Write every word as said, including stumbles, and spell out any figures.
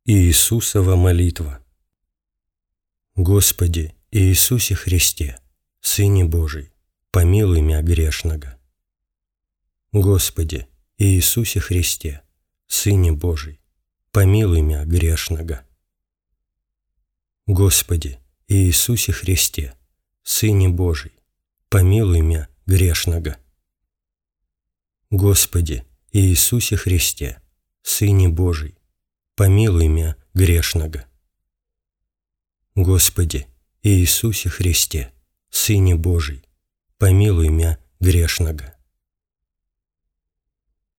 Иисусова молитва. Господи Иисусе Христе, Сыне Божий, помилуй мя грешного. Господи Иисусе Христе, Сыне Божий, помилуй мя грешного. Господи Иисусе Христе, Сыне Божий, помилуй мя грешного. Господи Иисусе Христе, Сыне Божий, помилуй мя грешного. Господи Иисусе Христе, Сыне Божий, помилуй мя грешного.